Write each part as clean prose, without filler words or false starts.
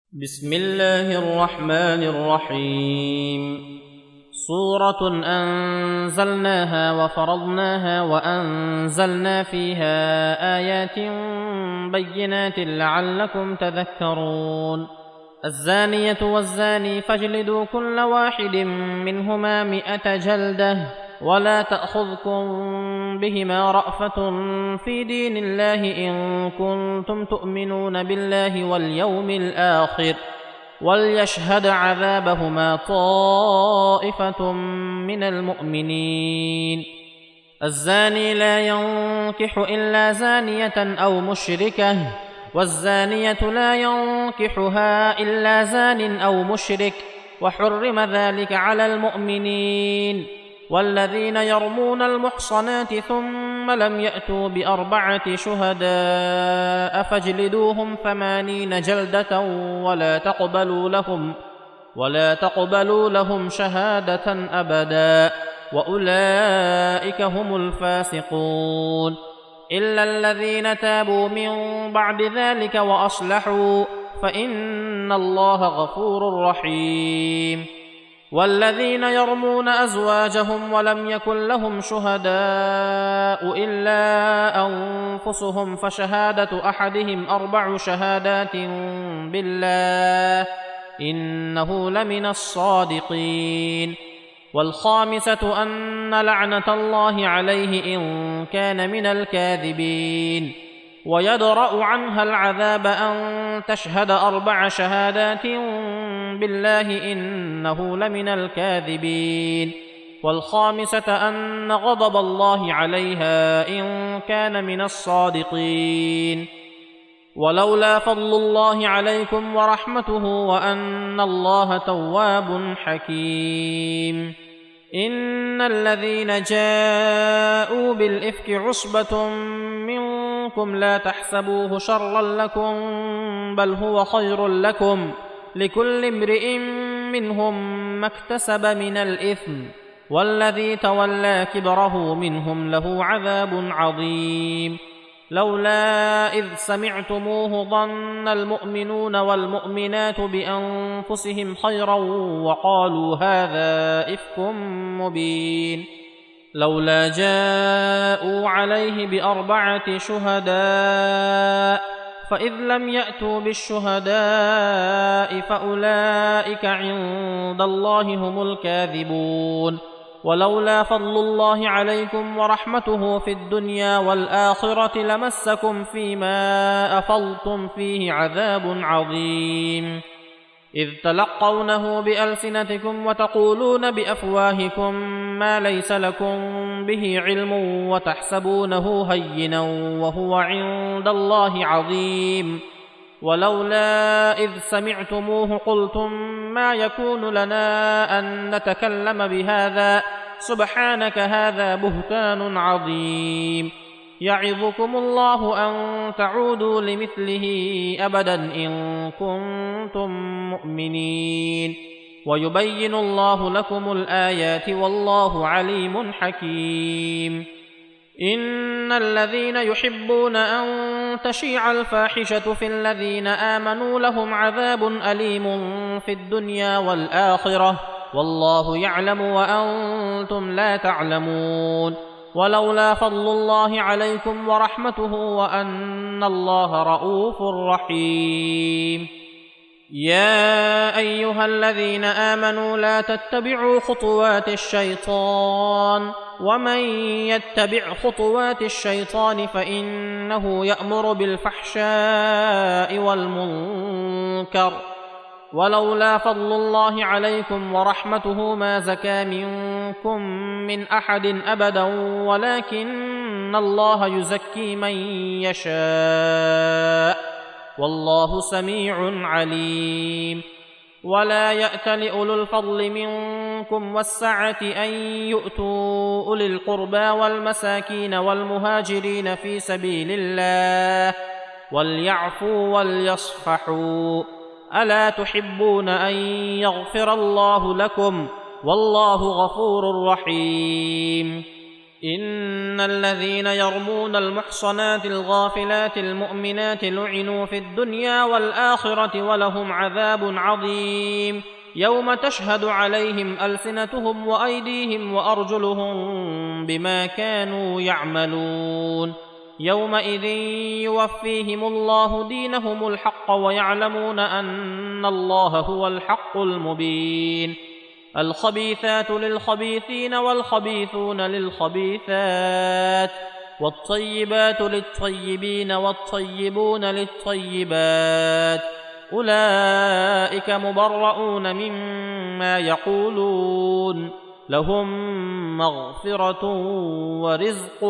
بسم الله الرحمن الرحيم. سورة أنزلناها وفرضناها وأنزلنا فيها آيات بينات لعلكم تذكرون. الزانية والزاني فاجلدوا كل واحد منهما 100 جلدة، ولا تأخذكم بهما رأفة في دين الله إن كنتم تؤمنون بالله واليوم الآخر، وليشهد عذابهما طائفة من المؤمنين. الزاني لا ينكح إلا زانية أو مشركة، والزانية لا ينكحها إلا زان أو مشرك، وحرم ذلك على المؤمنين. والذين يرمون المحصنات ثم لم يأتوا ب4 شهداء فاجلدوهم 80 جلدة ولا تقبلوا لهم شهادة أبدا، وأولئك هم الفاسقون، إلا الذين تابوا من بعد ذلك وأصلحوا فإن الله غفور رحيم. والذين يرمون أزواجهم ولم يكن لهم شهداء إلا أنفسهم فشهادة أحدهم 4 شهادات بالله إنه لمن الصادقين. والخامسة أن لعنة الله عليه إن كان من الكاذبين. ويدرأ عنها العذاب أن تشهد 4 شهادات بالله إنه لمن الكاذبين. والخامسة أن غضب الله عليها إن كان من الصادقين. ولولا فضل الله عليكم ورحمته وأن الله تواب حكيم. إن الذين جاءوا بالإفك عصبة منكم لا تحسبوه شرا لكم بل هو خير لكم، لكل امرئ منهم ما اكتسب من الإثم، والذي تولى كبره منهم له عذاب عظيم. لولا إذ سمعتموه ظن المؤمنون والمؤمنات بأنفسهم خيرا وقالوا هذا إفك مبين. لولا جاءوا عليه ب4 شهداء فإذ لم يأتوا بالشهداء فأولئك عند الله هم الكاذبون. ولولا فضل الله عليكم ورحمته في الدنيا والآخرة لمسكم فيما أفضتم فيه عذاب عظيم، إذ تلقونه بألسنتكم وتقولون بأفواهكم ما ليس لكم به علم وتحسبونه هينا وهو عند الله عظيم. ولولا إذ سمعتموه قلتم ما يكون لنا أن نتكلم بهذا سبحانك هذا بهتان عظيم. يعظكم الله أن تعودوا لمثله أبدا إن كنتم مؤمنين، ويبين الله لكم الآيات والله عليم حكيم. إن الذين يحبون أن تشيع الفاحشة في الذين آمنوا لهم عذاب أليم في الدنيا والآخرة، والله يعلم وأنتم لا تعلمون. ولولا فضل الله عليكم ورحمته وأن الله رءوف رحيم. يا أيها الذين آمنوا لا تتبعوا خطوات الشيطان، ومن يتبع خطوات الشيطان فإنه يأمر بالفحشاء والمنكر. ولولا فضل الله عليكم ورحمته ما زكى منكم من أحد أبدا ولكن الله يزكي من يشاء والله سميع عليم. ولا يأتل أولو الفضل منكم والسعة أن يؤتوا أولي القربى والمساكين والمهاجرين في سبيل الله وليعفوا وليصفحوا، ألا تحبون أن يغفر الله لكم والله غفور رحيم. إن الذين يرمون المحصنات الغافلات المؤمنات لعنوا في الدنيا والآخرة ولهم عذاب عظيم يوم تشهد عليهم ألسنتهم وأيديهم وأرجلهم بما كانوا يعملون يومئذ يوفيهم الله دينهم الحق ويعلمون أن الله هو الحق المبين الخبيثات للخبيثين والخبيثون للخبيثات والطيبات للطيبين والطيبون للطيبات أولئك مبرؤون مما يقولون لهم مغفرة ورزق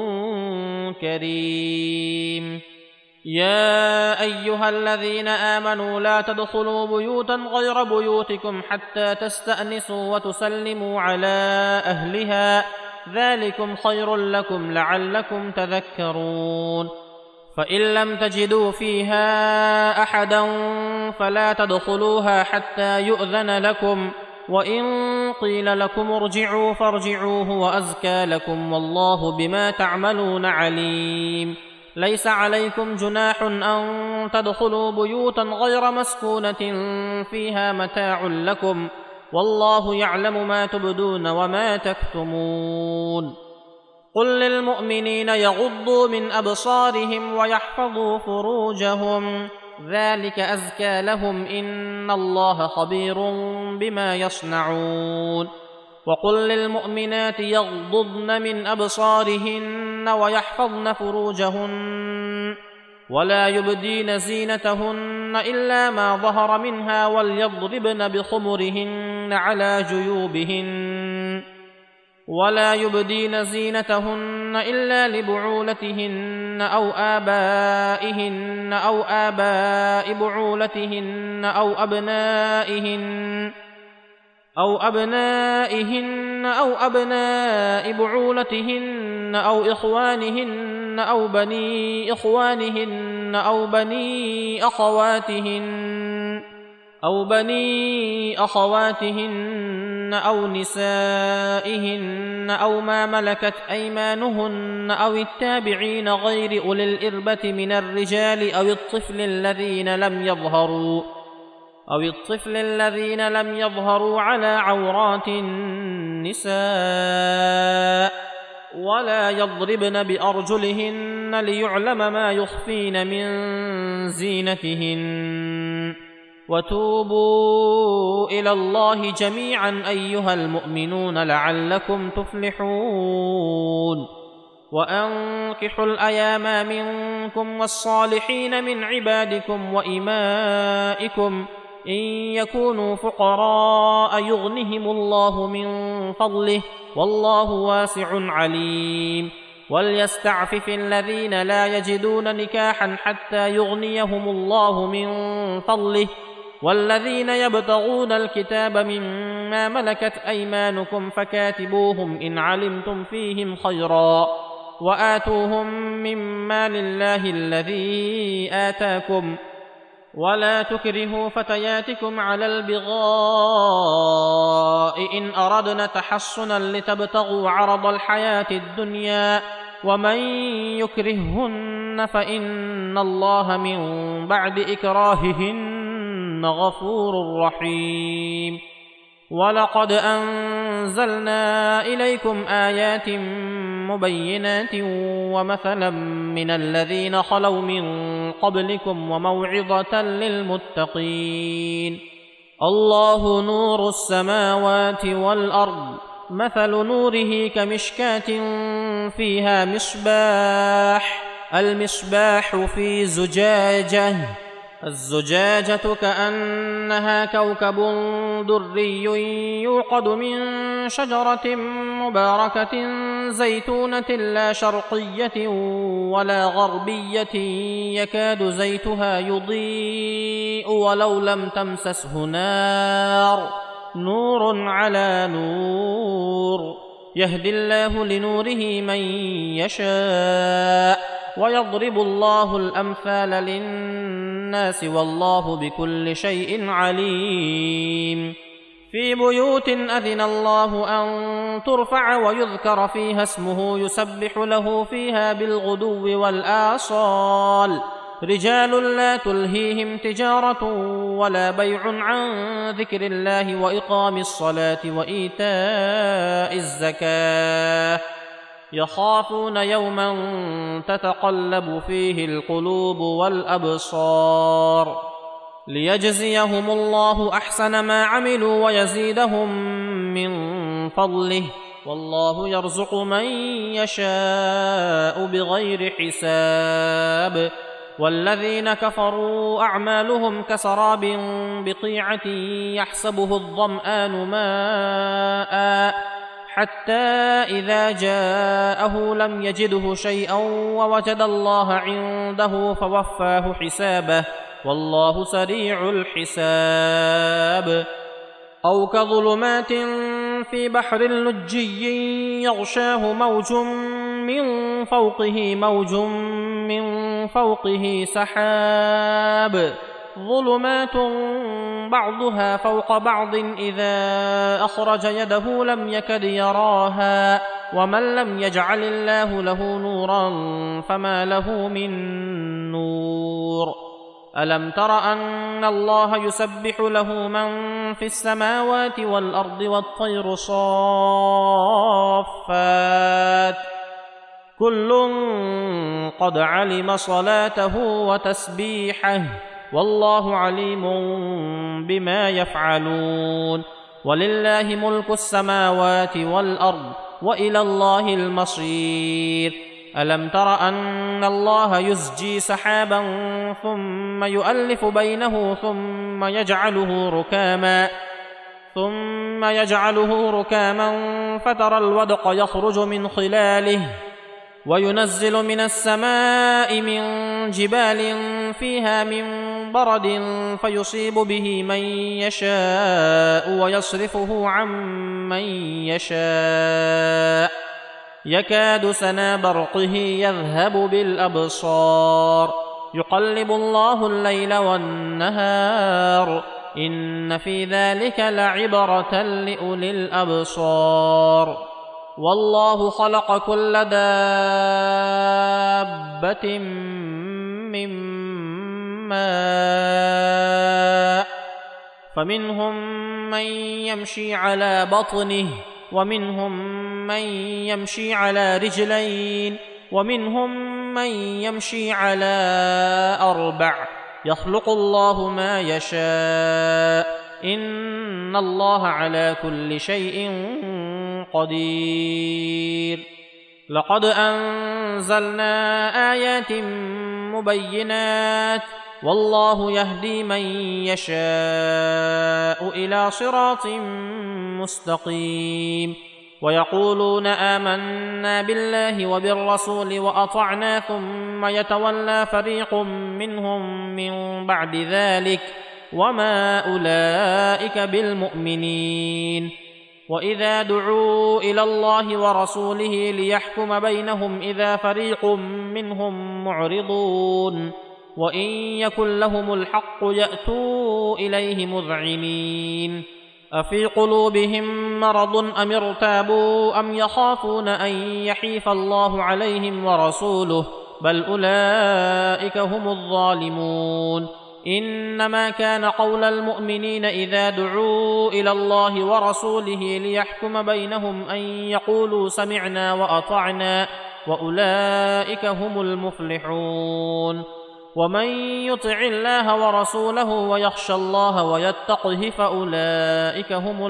كريم يا أيها الذين آمنوا لا تدخلوا بيوتا غير بيوتكم حتى تستأنسوا وتسلموا على أهلها ذلكم خير لكم لعلكم تذكرون فإن لم تجدوا فيها أحدا فلا تدخلوها حتى يؤذن لكم وإن قيل لكم ارجعوا فارجعوا هو أزكى لكم والله بما تعملون عليم ليس عليكم جناح أن تدخلوا بيوتا غير مسكونة فيها متاع لكم والله يعلم ما تبدون وما تكتمون قل للمؤمنين يغضوا من أبصارهم ويحفظوا فروجهم ذلك أزكى لهم إن الله خبير بما يصنعون وقل للمؤمنات يغضضن من أبصارهن ويحفظن فروجهن ولا يبدين زينتهن إلا ما ظهر منها وليضربن بخمرهن على جيوبهن ولا يبدين زينتهن إلا لبعولتهن أو آبائهن أو آباء بعولتهن أو أبنائهن أو أبناء بعولتهن أو إخوانهن أو بني إخوانهن أو بني أخواتهن أو نسائهن أو ما ملكت أيمانهن أو التابعين غير أولي الإربة من الرجال أو الطفل الذين لم يظهروا على عورات النساء ولا يضربن بأرجلهن ليعلم ما يخفين من زينتهن وتوبوا إلى الله جميعا أيها المؤمنون لعلكم تفلحون وأنكحوا الأيام منكم والصالحين من عبادكم وإمائكم إن يكونوا فقراء يغنهم الله من فضله والله واسع عليم وليستعفف الذين لا يجدون نكاحا حتى يغنيهم الله من فضله والذين يبتغون الكتاب مما ملكت أيمانكم فكاتبوهم إن علمتم فيهم خيرا وآتوهم مما لله الذي آتاكم ولا تكرهوا فتياتكم على البغاء إن أردنا تحصنا لتبتغوا عرض الحياة الدنيا ومن يكرههن فإن الله من بعد إكراههن غفور رحيم ولقد أنزلنا إليكم آيات مبينات ومثلا من الذين خلوا من قبلكم وموعظة للمتقين الله نور السماوات والأرض مثل نوره كمشكاة فيها مصباح المصباح في زجاجة الزجاجة كأنها كوكب دري يوقد من شجرة مباركة زيتونة لا شرقية ولا غربية يكاد زيتها يضيء ولو لم تمسسه نار نور على نور يهدي الله لنوره من يشاء ويضرب الله الأمثال للناس والله بكل شيء عليم في بيوت أذن الله أن ترفع ويذكر فيها اسمه يسبح له فيها بالغدو والآصال رجال لا تلهيهم تجارة ولا بيع عن ذكر الله وإقام الصلاة وإيتاء الزكاة يخافون يوما تتقلب فيه القلوب والأبصار ليجزيهم الله أحسن ما عملوا ويزيدهم من فضله والله يرزق من يشاء بغير حساب والذين كفروا أعمالهم كسراب بقيعة يحسبه الظمآن ماء حتى إذا جاءه لم يجده شيئا ووجد الله عنده فوفاه حسابه والله سريع الحساب أو كظلمات في بحر لجي يغشاه موج من فوقه سحاب ظلمات بعضها فوق بعض إذا أخرج يده لم يكد يراها ومن لم يجعل الله له نورا فما له من نور ألم تر أن الله يسبح له من في السماوات والأرض والطير صافات كل قد علم صلاته وتسبيحه والله عليم بما يفعلون ولله ملك السماوات والأرض وإلى الله المصير ألم تر أن الله يزجي سحابا ثم يؤلف بينه ثم يجعله ركاما فترى الودق يخرج من خلاله وينزل من السماء من جبال فيها من برد فيصيب به من يشاء ويصرفه عن من يشاء يكاد سنا برقه يذهب بالأبصار يقلب الله الليل والنهار إن في ذلك لعبرة لأولي الأبصار والله خلق كل دابة من ماء فمنهم من يمشي على بطنه ومنهم من يمشي على رجلين ومنهم من يمشي على أربع يخلق الله ما يشاء إن الله على كل شيء قدير لقد أنزلنا آيات مبينات والله يهدي من يشاء إلى صراط مستقيم ويقولون آمنا بالله وبالرسول وأطعنا ثم يتولى فريق منهم من بعد ذلك وما أولئك بالمؤمنين وإذا دعوا إلى الله ورسوله ليحكم بينهم إذا فريق منهم معرضون وإن يكن لهم الحق يأتوا إليه مذعنين أفي قلوبهم مرض أم ارتابوا أم يخافون أن يحيف الله عليهم ورسوله بل أولئك هم الظالمون إنما كان قول المؤمنين إذا دعوا إلى الله ورسوله ليحكم بينهم أن يقولوا سمعنا وأطعنا وأولئك هم المفلحون ومن يطع الله ورسوله ويخشى الله ويتقه فأولئك هم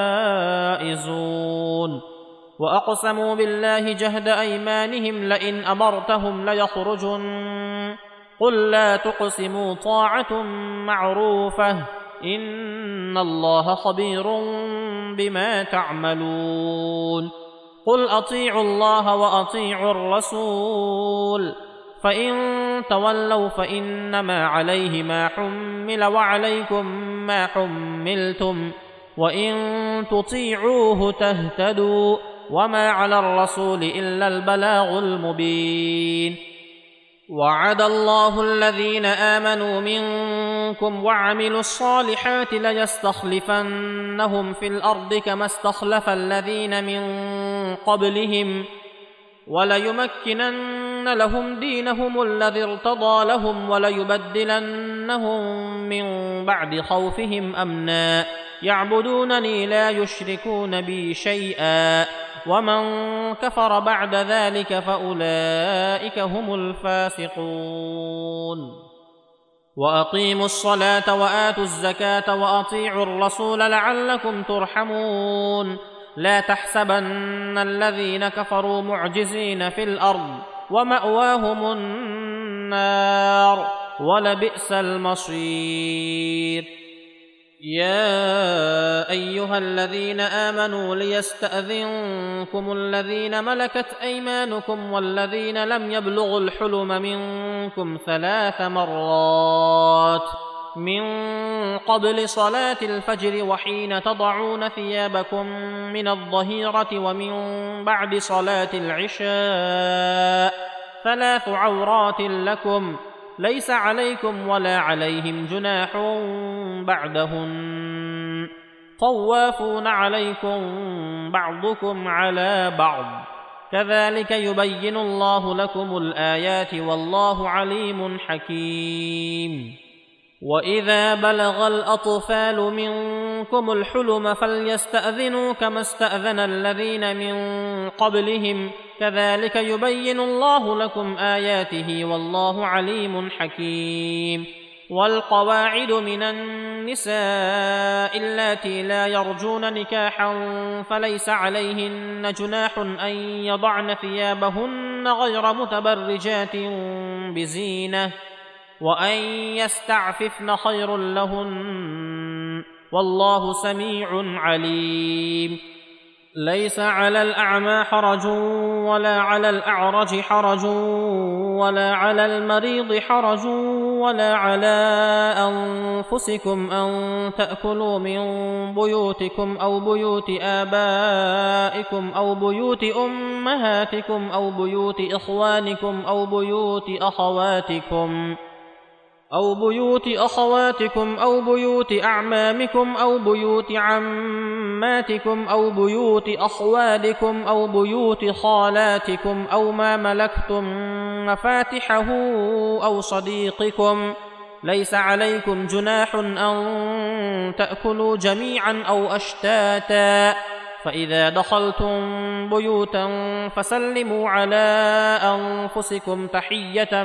الفائزون وأقسموا بالله جهد أيمانهم لئن أمرتهم ليخرجن قل لا تقسموا طاعة معروفة إن الله خبير بما تعملون قل أطيعوا الله وأطيعوا الرسول فإن تولوا فإنما عليه ما حمل وعليكم ما حملتم وإن تطيعوه تهتدوا وما على الرسول إلا البلاغ المبين وعد الله الذين آمنوا منكم وعملوا الصالحات ليستخلفنهم في الأرض كما استخلف الذين من قبلهم وليمكنن لهم دينهم الذي ارتضى لهم وليبدلنهم من بعد خوفهم أمنا يعبدونني لا يشركون بي شيئا ومن كفر بعد ذلك فأولئك هم الفاسقون. وأقيموا الصلاة وآتوا الزكاة وأطيعوا الرسول لعلكم ترحمون. لا تحسبن الذين كفروا معجزين في الأرض ومأواهم النار ولبئس المصير. يا أيها الذين آمنوا ليستأذنكم الذين ملكت أيمانكم والذين لم يبلغوا الحلم منكم 3 مرات من قبل صلاة الفجر وحين تضعون ثيابكم من الظهيرة ومن بعد صلاة العشاء 3 عورات لكم ليس عليكم ولا عليهم جناح بعدهن طوافون عليكم بعضكم على بعض كذلك يبين الله لكم الآيات والله عليم حكيم. وإذا بلغ الأطفال منكم الحلم فليستأذنوا كما استأذن الذين من قبلهم كذلك يبين الله لكم آياته والله عليم حكيم. والقواعد من النساء اللاتي لا يرجون نكاحا فليس عليهن جناح أن يضعن ثيابهن غير متبرجات بزينة وأن يستعففن خير لهن والله سميع عليم. ليس على الأعمى حرج ولا على الأعرج حرج ولا على المريض حرج ولا على أنفسكم أن تأكلوا من بيوتكم أو بيوت آبائكم أو بيوت أمهاتكم أو بيوت إخوانكم أو بيوت أخواتكم أو بيوت أعمامكم أو بيوت عماتكم أو بيوت أخوالكم أو بيوت خالاتكم أو ما ملكتم مفاتحه أو صديقكم ليس عليكم جناح أن تأكلوا جميعا أو أشتاتا فإذا دخلتم بيوتا فسلموا على أنفسكم تحية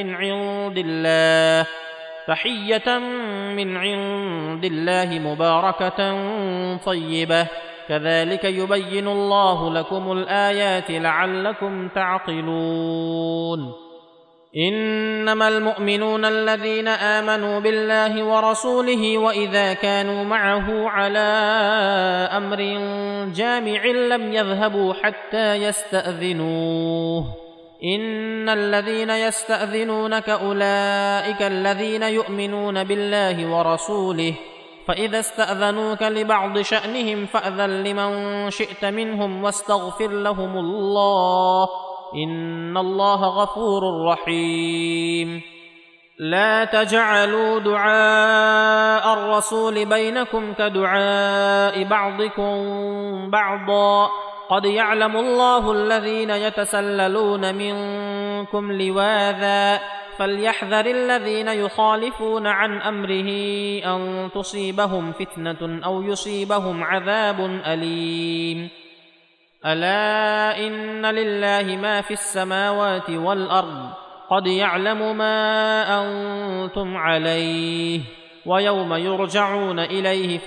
من عند الله مباركة طيبة كذلك يبين الله لكم الآيات لعلكم تعقلون. إنما المؤمنون الذين آمنوا بالله ورسوله وإذا كانوا معه على أمر جامع لم يذهبوا حتى يستأذنوه. إن الذين يستأذنونك أولئك الذين يؤمنون بالله ورسوله فإذا استأذنوك لبعض شأنهم فأذن لمن شئت منهم واستغفر لهم الله إن الله غفور رحيم. لا تجعلوا دعاء الرسول بينكم كدعاء بعضكم بعضا قد يعلم الله الذين يتسللون منكم لواذا فليحذر الذين يخالفون عن أمره أن تصيبهم فتنة أو يصيبهم عذاب أليم. ألا إن لله ما في السماوات والأرض قد يعلم ما أنتم عليه ويوم يرجعون إليه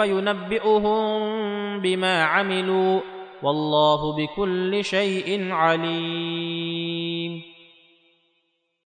فينبئهم بما عملوا والله بكل شيء عليم.